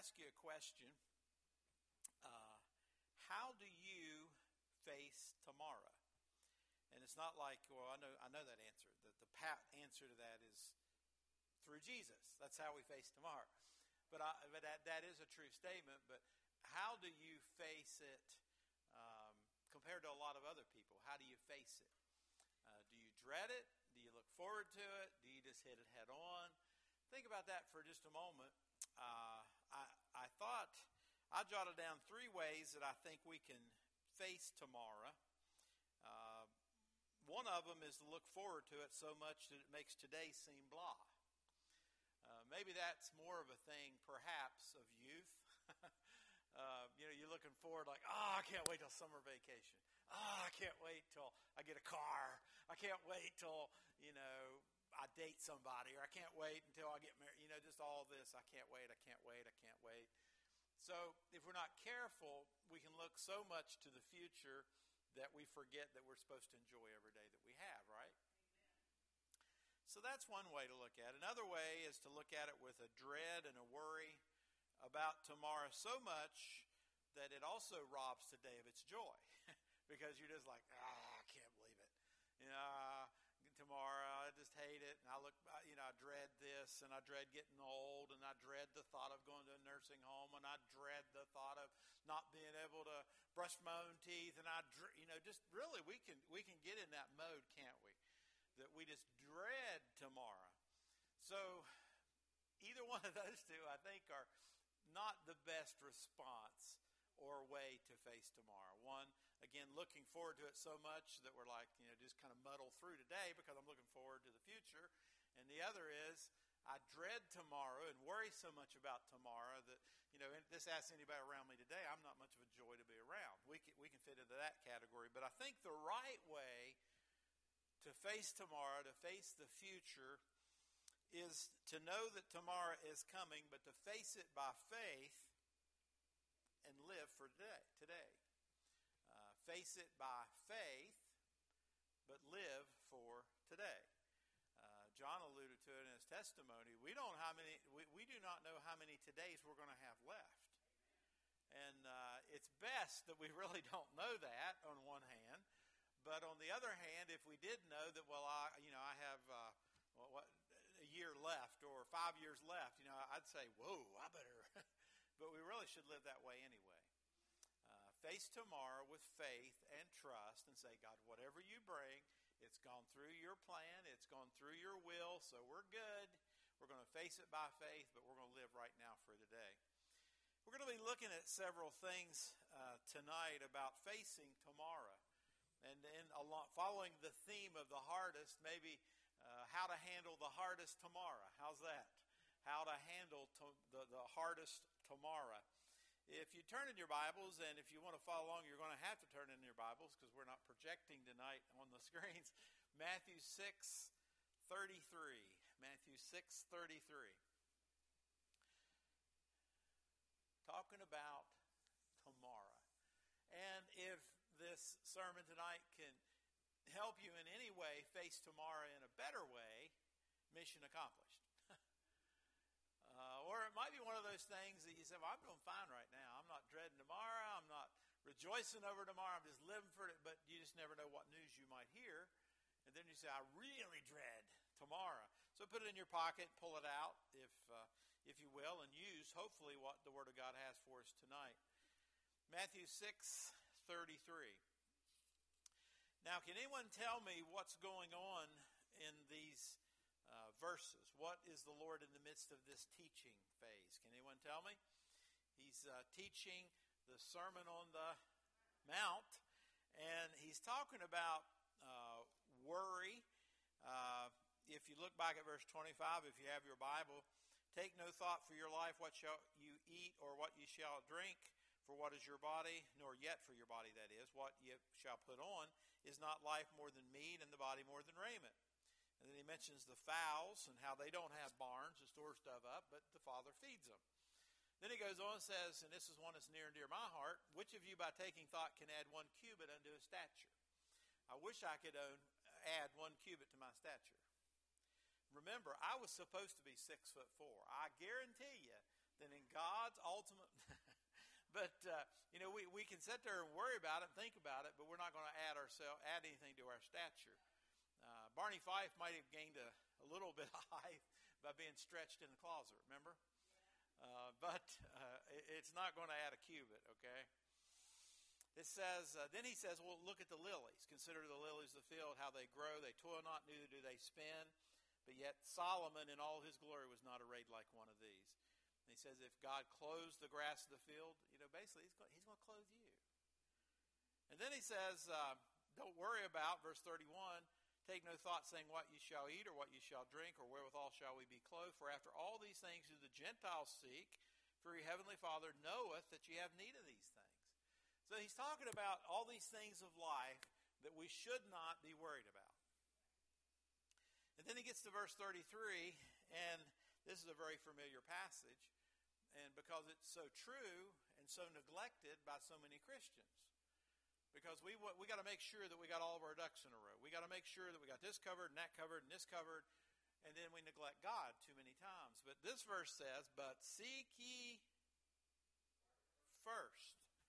ask you a question. How do you face tomorrow? And it's not like, well, I know that answer. The pat answer to that is through Jesus. That's how we face tomorrow. But that is a true statement. But how do you face it compared to a lot of other people? How do you face it? Do you dread it? Do you look forward to it? Do you just hit it head on? Think about that for just a moment. I thought I jotted down 3 ways that I think we can face tomorrow. One of them is to look forward to it so much that it makes today seem blah. Maybe that's more of a thing, perhaps, of youth. You're looking forward like, I can't wait till summer vacation. I can't wait till I get a car. I can't wait till, I date somebody, or I can't wait until I get married. Just all this. I can't wait. So if we're not careful, we can look so much to the future that we forget that we're supposed to enjoy every day that we have, right? So that's one way to look at it. Another way is to look at it with a dread and a worry about tomorrow so much that it also robs today of its joy. Because you're just like, I can't believe it. Tomorrow I just hate it. And I dread this, and I dread getting old, and I dread the thought of going to a nursing home, and I dread the thought of not being able to brush my own teeth. And just really we can get in that mode, can't we? That we just dread tomorrow. So either one of those two, I think, are not the best response or way to face tomorrow. One, again, looking forward to it so much that we're like, just kind of muddle through today because I'm looking forward to the future. And the other is, I dread tomorrow and worry so much about tomorrow that, this asks anybody around me today, I'm not much of a joy to be around. We can fit into that category. But I think the right way to face tomorrow, to face the future, is to know that tomorrow is coming, but to face it by faith and live for today. Face it by faith, but live for today. John alluded to it in his testimony. We do not know how many todays we're going to have left. And it's best that we really don't know that on one hand. But on the other hand, if we did know that, I have a year left or 5 years left, I'd say, whoa, I better. But we really should live that way anyway. Face tomorrow with faith and trust and say, God, whatever you bring, it's gone through your plan, it's gone through your will, so we're good. We're going to face it by faith, but we're going to live right now for today. We're going to be looking at several things tonight about facing tomorrow. And then following the theme of the hardest, maybe how to handle the hardest tomorrow. How's that? How to handle the hardest tomorrow. If you turn in your Bibles, and if you want to follow along, you're going to have to turn in your Bibles because we're not projecting tonight on the screens. Matthew 6:33. Matthew 6:33. Talking about tomorrow. And if this sermon tonight can help you in any way face tomorrow in a better way, mission accomplished. Or it might be one of those things that you say, well, I'm doing fine right now. I'm not dreading tomorrow. I'm not rejoicing over tomorrow. I'm just living for it. But you just never know what news you might hear. And then you say, I really dread tomorrow. So put it in your pocket, pull it out, if you will, and use, hopefully, what the Word of God has for us tonight. Matthew 6:33. Now, can anyone tell me what's going on in these verses? What is the Lord in the midst of this teaching phase? Can anyone tell me? He's teaching the Sermon on the Mount, and he's talking about worry. If you look back at verse 25, if you have your Bible, take no thought for your life, what shall you eat or what you shall drink, for what is your body, nor yet for your body, that is, what you shall put on. Is not life more than meat, and the body more than raiment? And then he mentions the fowls and how they don't have barns to store stuff up, but the Father feeds them. Then he goes on and says, and this is one that's near and dear to my heart, which of you by taking thought can add 1 cubit unto his stature? I wish I could add 1 cubit to my stature. Remember, I was supposed to be 6'4". I guarantee you that in God God's ultimate. But, we can sit there and worry about it and think about it, but we're not going to add anything to our stature. Barney Fife might have gained a little bit of height by being stretched in the closet, remember? But it's not going to add a cubit, okay? It says, then he says, well, look at the lilies. Consider the lilies of the field, how they grow. They toil not, neither do they spin. But yet Solomon in all his glory was not arrayed like one of these. And he says, if God clothes the grass of the field, basically he's going to clothe you. And then he says, don't worry about, verse 31, take no thought saying what you shall eat or what you shall drink or wherewithal shall we be clothed. For after all these things do the Gentiles seek, for your heavenly Father knoweth that ye have need of these things. So he's talking about all these things of life that we should not be worried about. And then he gets to verse 33, and this is a very familiar passage, and because it's so true and so neglected by so many Christians. Because we got to make sure that we got all of our ducks in a row. We got to make sure that we got this covered and that covered and this covered, and then we neglect God too many times. But this verse says, but seek ye first.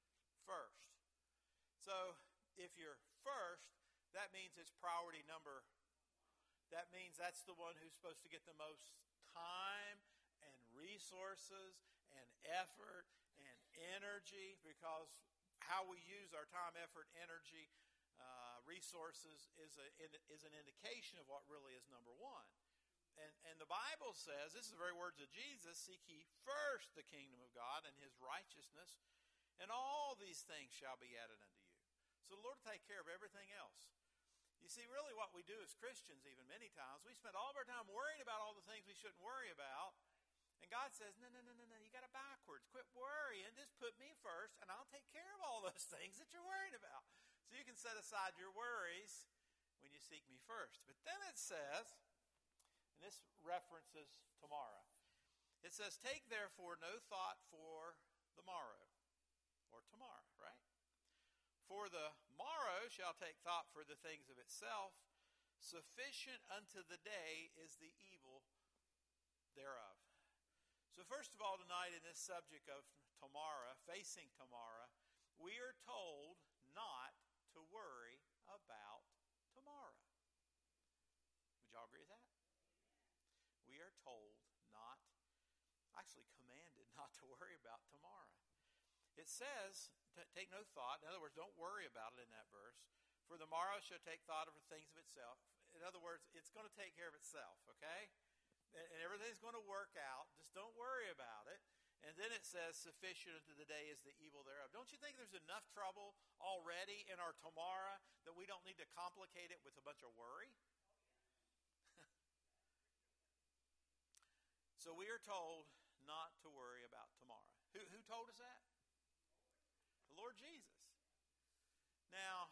So if you're first, that means it's priority number. That means that's the one who's supposed to get the most time and resources and effort and energy, because how we use our time, effort, energy, resources is an indication of what really is number one. And the Bible says, this is the very words of Jesus, seek ye first the kingdom of God and his righteousness, and all these things shall be added unto you. So the Lord will take care of everything else. You see, really what we do as Christians, even many times, we spend all of our time worrying about all the things we shouldn't worry about. And God says, no, you got it backwards. Quit worrying. Just put me first, and I'll take care of all those things that you're worried about. So you can set aside your worries when you seek me first. But then it says, and this references tomorrow, it says, take therefore no thought for the morrow, or tomorrow, right? For the morrow shall take thought for the things of itself. Sufficient unto the day is the evil thereof. So first of all, tonight in this subject of tomorrow, facing tomorrow, we are told not to worry about tomorrow. Would y'all agree with that? We are told not, actually commanded not to worry about tomorrow. It says, take no thought. In other words, don't worry about it in that verse. For the morrow shall take thought of the things of itself. In other words, it's going to take care of itself, okay? And everything's going to work out. Just don't worry about it. And then it says, sufficient unto the day is the evil thereof. Don't you think there's enough trouble already in our tomorrow that we don't need to complicate it with a bunch of worry? So we are told not to worry about tomorrow. Who told us that? The Lord Jesus. Now,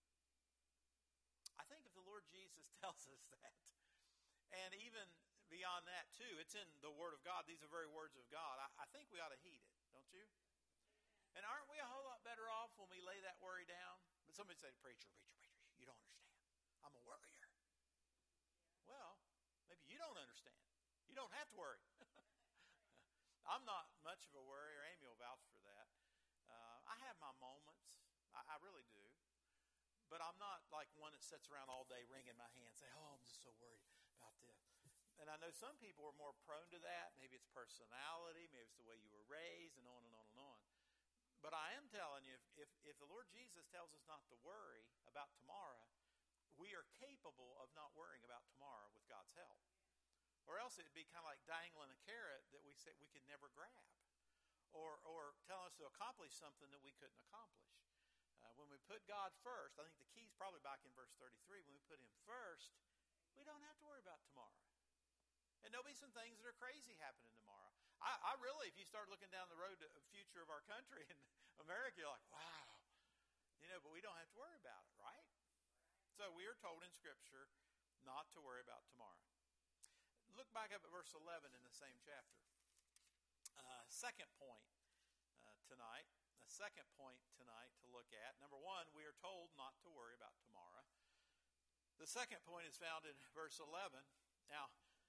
I think if the Lord Jesus tells us that, and even beyond that too, it's in the Word of God. These are very words of God. I think we ought to heed it, don't you? And aren't we a whole lot better off when we lay that worry down? But somebody say, preacher, you don't understand. I'm a worrier. Well, maybe you don't understand. You don't have to worry. I'm not much of a worrier. Amy will vouch for that. I have my moments. I really do. But I'm not like one that sits around all day wringing my hands, saying, I'm just so worried about this. And I know some people are more prone to that. Maybe it's personality. Maybe it's the way you were raised, and on and on and on. But I am telling you, if the Lord Jesus tells us not to worry about tomorrow, we are capable of not worrying about tomorrow with God's help. Or else it would be kind of like dangling a carrot that we said we could never grab. Or telling us to accomplish something that we couldn't accomplish. When we put God first, I think the key is probably back in verse 33. When we put him first, we don't have to worry about tomorrow. And there'll be some things that are crazy happening tomorrow. I really, if you start looking down the road to the future of our country in America, you're like, wow. But we don't have to worry about it, right? So we are told in Scripture not to worry about tomorrow. Look back up at verse 11 in the same chapter. Second point tonight. A second point tonight to look at. Number one, we are told not to worry about tomorrow. The second point is found in verse 11. Now,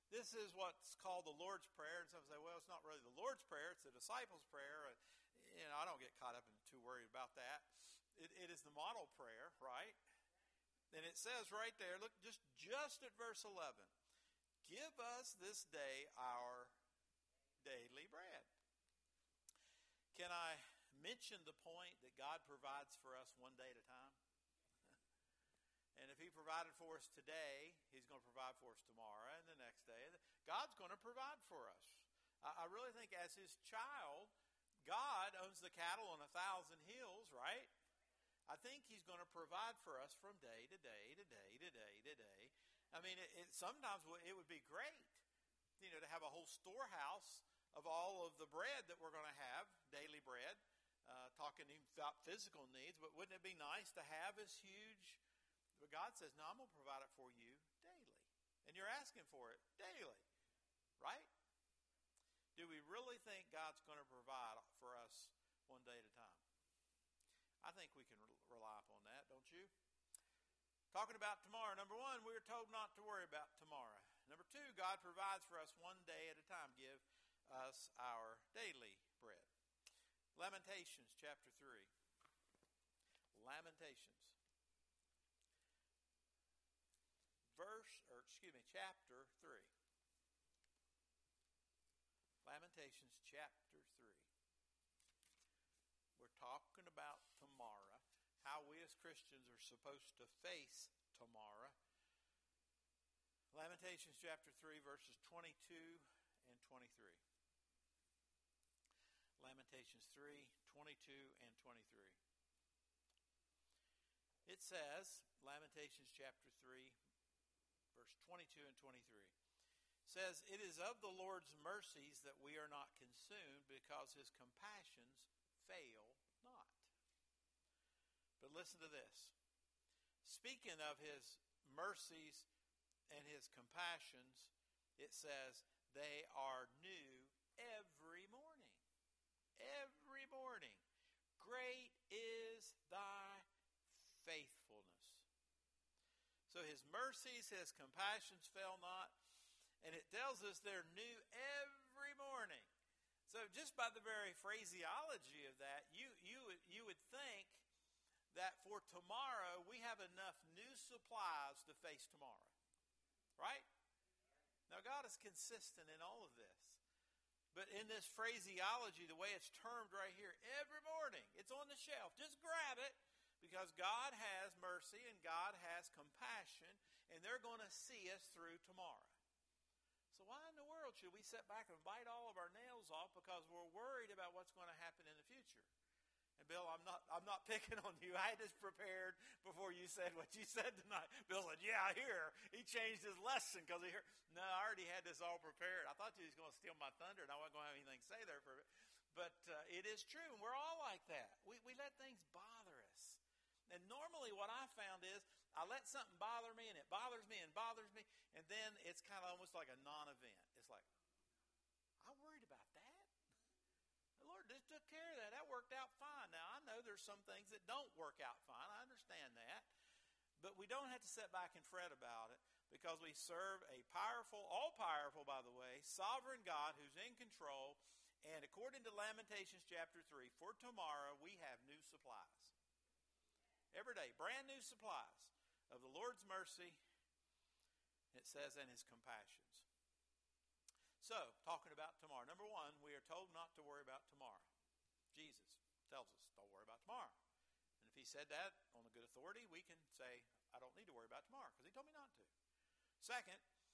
This is what's called the Lord's Prayer. And some say, well, it's not really the Lord's Prayer, it's the disciples' prayer. I don't get caught up and too worried about that. It is the model prayer, right? And it says right there, look, just at verse 11, give us this day our daily bread. Can I mention the point that God provides for us one day at a time? And if He provided for us today, He's going to provide for us tomorrow and the next day. God's going to provide for us. I really think as His child, God owns the cattle on 1,000 hills, right? I think He's going to provide for us from day to day to day to day to day. I mean, sometimes it would be great, to have a whole storehouse of all of the bread that we're going to have, daily bread, talking about physical needs. But wouldn't it be nice to have this huge? But God says, no, I'm going to provide it for you daily. And you're asking for it daily, right? Do we really think God's going to provide for us one day at a time? I think we can rely upon that, don't you? Talking about tomorrow, number one, we're told not to worry about tomorrow. Number two, God provides for us one day at a time. Give us our daily bread. Lamentations chapter 3. Lamentations. Chapter 3. Lamentations chapter 3. We're talking about tomorrow, how we as Christians are supposed to face tomorrow. Lamentations chapter 3, verses 22 and 23. Lamentations 3, 22 and 23. It says, Lamentations chapter 3, verse 22 and 23. Says, it is of the Lord's mercies that we are not consumed, because His compassions fail not. But listen to this. Speaking of His mercies and His compassions, it says, they are new every morning. Every morning. Great is thy faithfulness. So His mercies, His compassions fail not. And it tells us they're new every morning. So just by the very phraseology of that, you would think that for tomorrow we have enough new supplies to face tomorrow. Right? Now God is consistent in all of this. But in this phraseology, the way it's termed right here, every morning, it's on the shelf. Just grab it, because God has mercy and God has compassion, and they're going to see us through tomorrow. So why in the world should we sit back and bite all of our nails off because we're worried about what's going to happen in the future? And Bill, I'm not picking on you. I had this prepared before you said what you said tonight. Bill said, yeah, I hear. He changed his lesson because he heard. No, I already had this all prepared. I thought you was going to steal my thunder and I wasn't going to have anything to say there for it. But it is true, and we're all like that. We let things bother us. And normally what I found is I let something bother me, and it bothers me and bothers me, and then it's kind of almost like a non-event. It's like, I worried about that? The Lord just took care of that. That worked out fine. Now, I know there's some things that don't work out fine. I understand that. But we don't have to sit back and fret about it, because we serve a powerful, all-powerful, by the way, sovereign God who's in control. And according to Lamentations chapter 3, for tomorrow we have new supplies. Every day, brand new supplies of the Lord's mercy, it says, and His compassions. So, talking about tomorrow. Number one, we are told not to worry about tomorrow. Jesus tells us, don't worry about tomorrow. And if He said that on a good authority, we can say, I don't need to worry about tomorrow, because He told me not to. Second,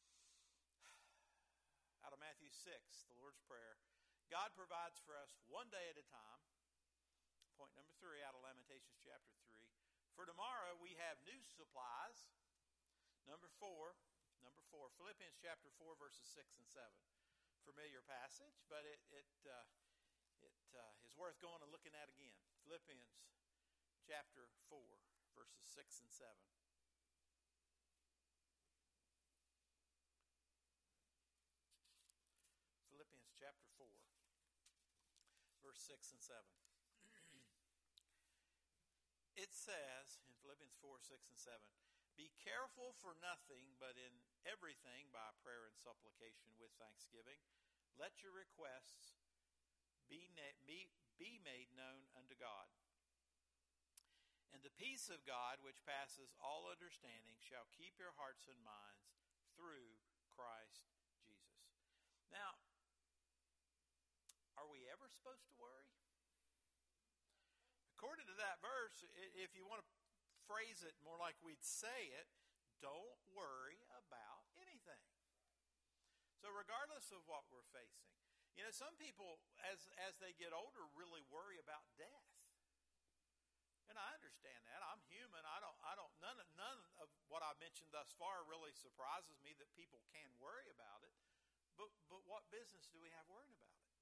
out of Matthew 6, the Lord's Prayer, God provides for us one day at a time. Point number 3 out of Lamentations chapter 3. For tomorrow we have new supplies. Number 4, Philippians chapter 4, verses 6 and 7. Familiar passage, but it is worth going and looking at again. Philippians chapter 4, verses 6 and 7. Philippians chapter 4, verse 6 and 7. It says in Philippians 4, 6 and 7, be careful for nothing, but in everything by prayer and supplication with thanksgiving. Let your requests be made known unto God. And the peace of God, which passes all understanding, shall keep your hearts and minds through Christ Jesus. Now, are we ever supposed to worry? According to that verse, if you want to phrase it more like we'd say it, don't worry about anything. So regardless of what we're facing, some people, as they get older, really worry about death. And I understand that. I'm human. None of what I've mentioned thus far really surprises me that people can worry about it. But what business do we have worrying about it?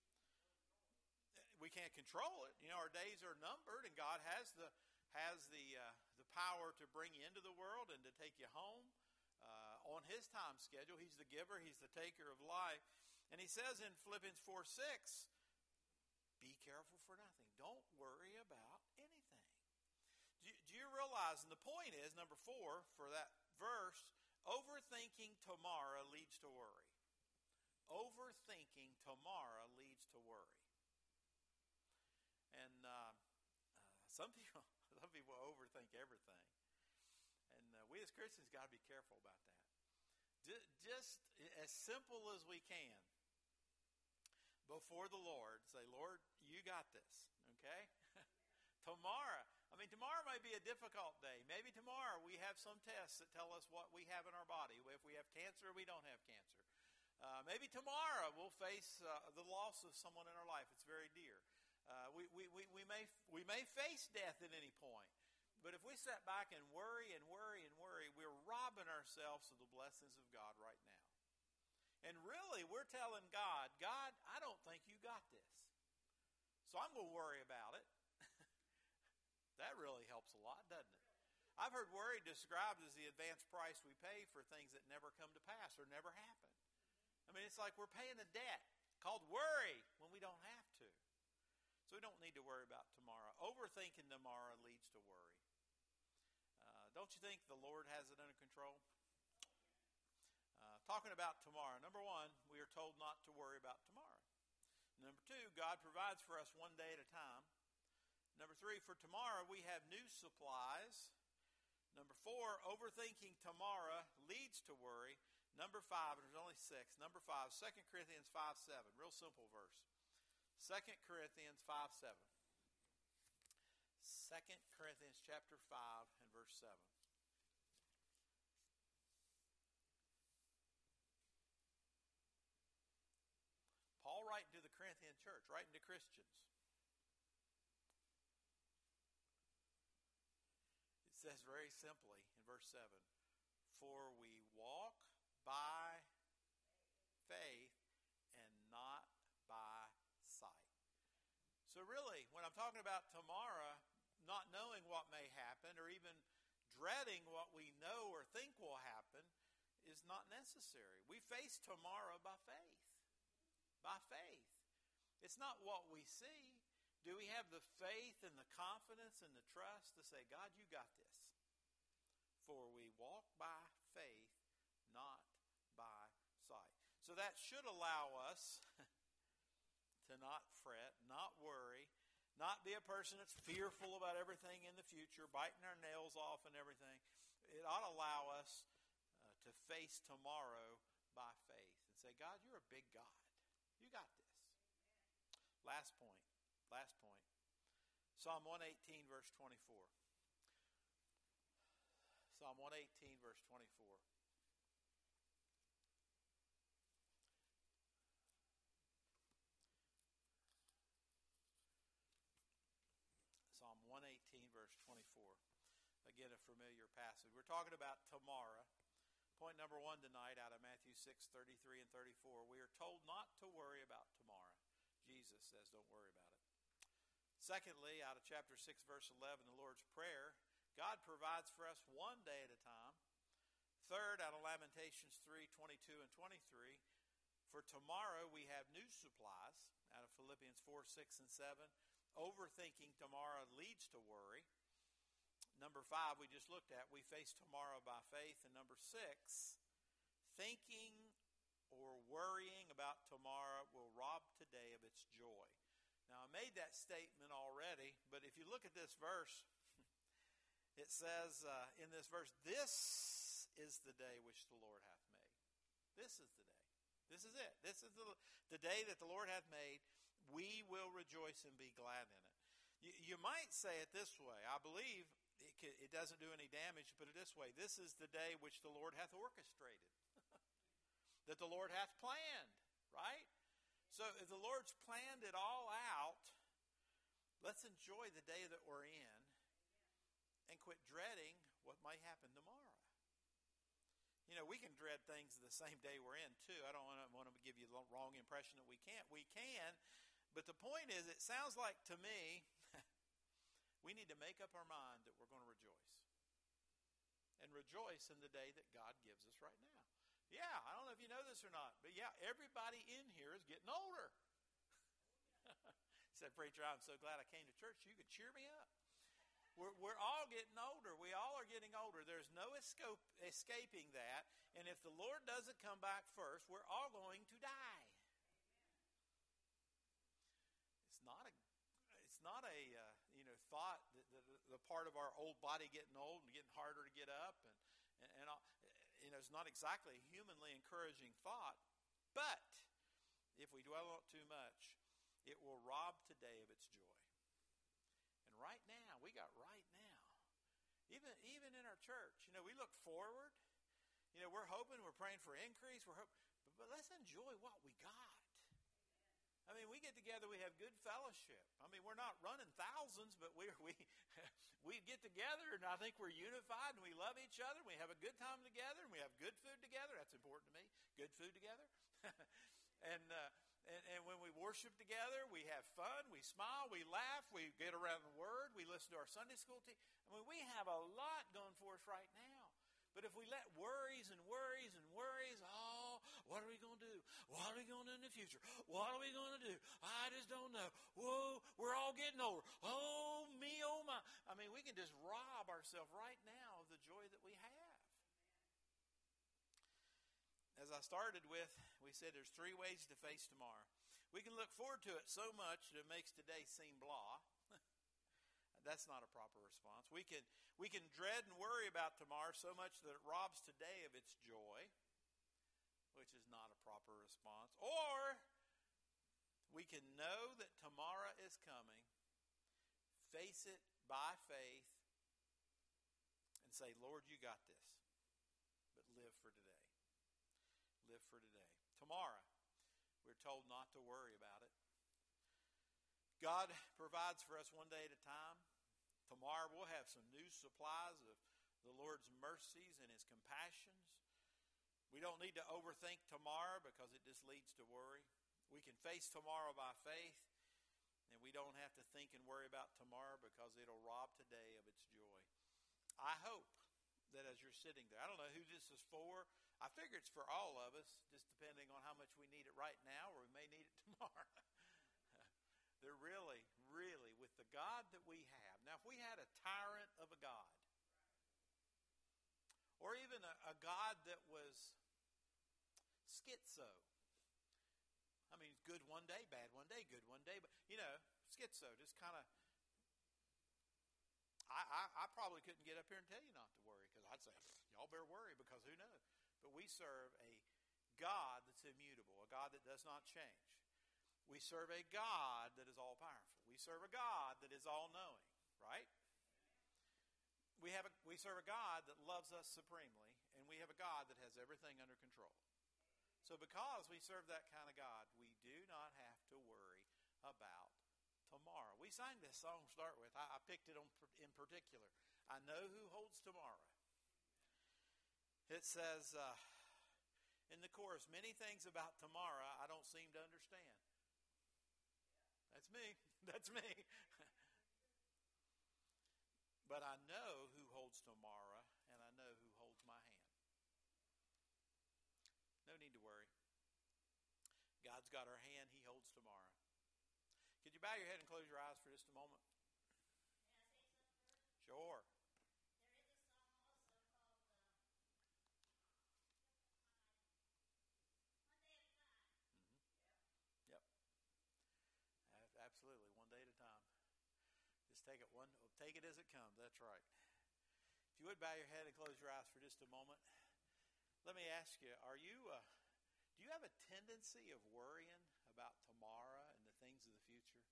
We can't control it. Our days are numbered, and God has the power to bring you into the world and to take you home on His time schedule. He's the giver. He's the taker of life. And He says in Philippians 4:6, be careful for nothing. Don't worry about anything. Do you realize, and the point is, number 4, for that verse, overthinking tomorrow leads to worry. Overthinking tomorrow leads to worry. And some people overthink everything. And we as Christians got to be careful about that. Just as simple as we can, before the Lord, say, Lord, you got this, okay? Tomorrow may be a difficult day. Maybe tomorrow we have some tests that tell us what we have in our body. If we have cancer or we don't have cancer. Maybe tomorrow we'll face the loss of someone in our life. It's very dear. We may face death at any point. But if we sit back and worry, we're robbing ourselves of the blessings of God right now. And really, we're telling God, I don't think you got this. So I'm going to worry about it. That really helps a lot, doesn't it? I've heard worry described as the advance price we pay for things that never come to pass or never happen. It's like we're paying a debt called worry when we don't have to. So we don't need to worry about tomorrow. Overthinking tomorrow leads to worry. Don't you think the Lord has it under control? Talking about tomorrow. Number 1, we are told not to worry about tomorrow. Number 2, God provides for us one day at a time. Number 3, for tomorrow we have new supplies. Number 4, overthinking tomorrow leads to worry. Number 5, and there's only 6. Number 5, 2 Corinthians 5:7. Real simple verse. 2 Corinthians 5:7. 2 Corinthians chapter 5 and verse 7. Paul writing to the Corinthian church, writing to Christians. It says very simply in verse 7, for we walk by faith and not by sight. So really, when I'm talking about tomorrow, not knowing what may happen or even dreading what we know or think will happen is not necessary. We face tomorrow by faith. By faith. It's not what we see. Do we have the faith and the confidence and the trust to say, God, you got this? For we walk by faith, not by sight. So that should allow us to not fret, not worry, not be a person that's fearful about everything in the future, biting our nails off and everything. It ought to allow us to face tomorrow by faith and say, God, you're a big God. You got this. Last point. Psalm 118, verse 24. Psalm 118, verse 24. Psalm 118, verse 24. Again, a familiar passage. We're talking about tomorrow. Point number 1 tonight out of Matthew 6:33 and 34. We are told not to worry about tomorrow. Jesus says don't worry about it. Secondly, out of chapter 6, verse 11, the Lord's Prayer, God provides for us one day at a time. Third, out of Lamentations 3:22 and 23, for tomorrow we have new supplies. Out of Philippians 4:6 and 7, overthinking tomorrow leads to worry. Number 5, we just looked at, we face tomorrow by faith. And number 6, Thinking or worrying about tomorrow will rob today of its joy. Now, I made that statement already, but if you look at this verse, it says in this verse, "This is the day which the Lord hath made." This is the day. This is it. This is the day that the Lord hath made. We will rejoice and be glad in it. You might say it this way. I believe it doesn't do any damage to put it this way. This is the day which the Lord hath orchestrated. That the Lord hath planned, right? So if the Lord's planned it all out, let's enjoy the day that we're in and quit dreading what might happen tomorrow. You know, we can dread things the same day we're in, too. I don't want to give you the wrong impression that we can't. We can, but the point is, it sounds like to me, we need to make up our mind that we're going to rejoice. And rejoice in the day that God gives us right now. Yeah, I don't know if you know this or not, but yeah, everybody in here is getting older. Said, "Preacher, I'm so glad I came to church. You could cheer me up." We're all getting older. We all are getting older. There's no escaping that. And if the Lord doesn't come back first, we're all going to die. It's not a thought that the part of our old body getting old and getting harder to get up and it's not exactly a humanly encouraging thought. But if we dwell on it too much, it will rob today of its joy. And right now, we got right now, even in our church, we look forward. We're hoping, we're praying for increase. But let's enjoy what we got. I mean, we get together, we have good fellowship. I mean, we're not running thousands, but we get together, and I think we're unified, and we love each other, and we have a good time together, and we have good food together. That's important to me, good food together. And when we worship together, we have fun, we smile, we laugh, we get around the Word, we listen to our Sunday school team. I mean, we have a lot going for us right now. But if we let worries, what are we going to do? What are we going to do in the future? What are we going to do? I just don't know. Whoa, we're all getting older. Oh, me, oh, my. I mean, we can just rob ourselves right now of the joy that we have. As I started with, we said there's 3 ways to face tomorrow. We can look forward to it so much that it makes today seem blah. That's not a proper response. We can dread and worry about tomorrow so much that it robs today of its joy, which is not a proper response. Or we can know that tomorrow is coming, face it by faith, and say, "Lord, you got this." But live for today. Live for today. Tomorrow, we're told not to worry about it. God provides for us one day at a time. Tomorrow we'll have some new supplies of the Lord's mercies and His compassions. We don't need to overthink tomorrow because it just leads to worry. We can face tomorrow by faith, and we don't have to think and worry about tomorrow because it'll rob today of its joy. I hope that as you're sitting there, I don't know who this is for. I figure it's for all of us, just depending on how much we need it right now, or we may need it tomorrow. They're really, with the God that we have. Now, if we had a tyrant of a God, or even a God that was schizo. I mean, good one day, bad one day, good one day, but, schizo, just kind of, I probably couldn't get up here and tell you not to worry, because I'd say, y'all better worry, because who knows? But we serve a God that's immutable, a God that does not change. We serve a God that is all-powerful. We serve a God that is all-knowing, right? We serve a God that loves us supremely, and we have a God that has everything under control. So because we serve that kind of God, we do not have to worry about tomorrow. We sang this song to start with. I picked it in particular. I know who holds tomorrow. It says in the chorus, "Many things about tomorrow I don't seem to understand." That's me. That's me. But I know who holds tomorrow, and I know who holds my hand. No need to worry. God's got our hand. He holds tomorrow. Could you bow your head and close your eyes for just a moment? Sure. Absolutely. One day at a time. Just take it as it comes. That's right. If you would bow your head and close your eyes for just a moment. Let me ask you, do you have a tendency of worrying about tomorrow and the things of the future?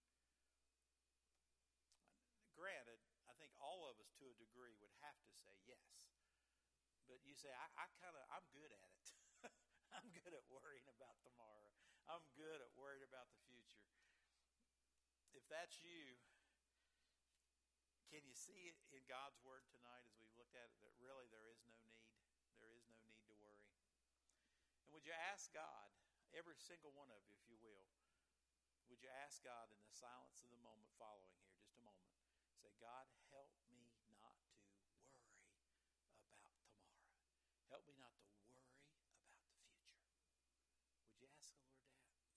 Granted, I think all of us to a degree would have to say yes. But you say, I'm good at it. I'm good at worrying about tomorrow. I'm good at worrying about the future. If that's you, can you see it in God's Word tonight as we've looked at it that really there is no need? There is no need to worry. And would you ask God, every single one of you, if you will, would you ask God in the silence of the moment following here, just a moment, say, God, help me not to worry about tomorrow. Help me not to worry about the future. Would you ask the Lord that?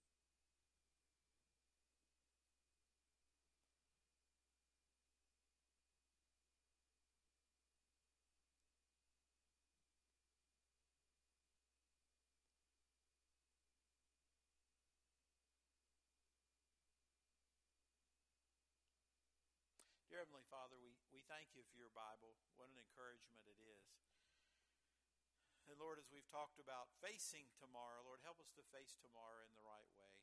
Dear Heavenly Father, we thank you for your Bible. What an encouragement it is. And Lord, as we've talked about facing tomorrow, Lord, help us to face tomorrow in the right way.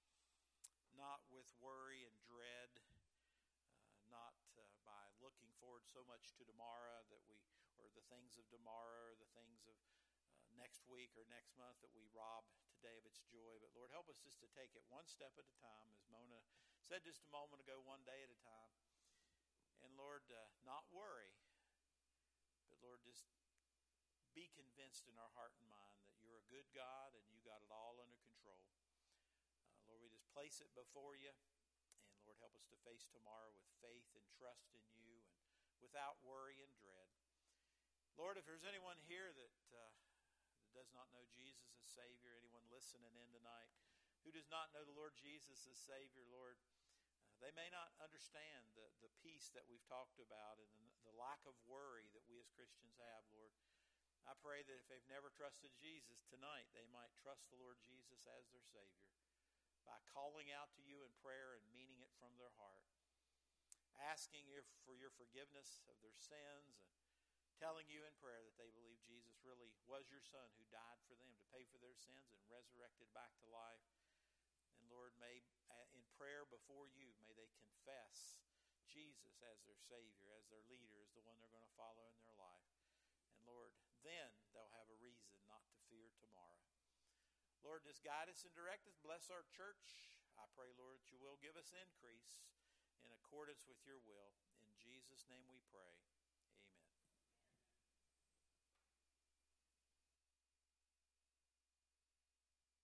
Not with worry and dread, not by looking forward so much to tomorrow or the things of tomorrow, or the things of next week or next month that we rob today of its joy. But Lord, help us just to take it one step at a time, as Mona said just a moment ago, one day at a time. And Lord, not worry, but Lord, just be convinced in our heart and mind that you're a good God and you got it all under control. Lord, we just place it before you. And Lord, help us to face tomorrow with faith and trust in you and without worry and dread. Lord, if there's anyone here that does not know Jesus as Savior, anyone listening in tonight who does not know the Lord Jesus as Savior, Lord, they may not understand the peace that we've talked about and the lack of worry that we as Christians have, Lord. I pray that if they've never trusted Jesus tonight, they might trust the Lord Jesus as their Savior by calling out to you in prayer and meaning it from their heart, asking you for your forgiveness of their sins and telling you in prayer that they believe Jesus really was your Son who died for them to pay for their sins and resurrected back to life. And Lord, may in prayer before you, may they confess Jesus as their Savior, as their leader, as the one they're going to follow in their life. And Lord, then they'll have a reason not to fear tomorrow. Lord, just guide us and direct us. Bless our church. I pray, Lord, that you will give us increase in accordance with your will. In Jesus' name we pray.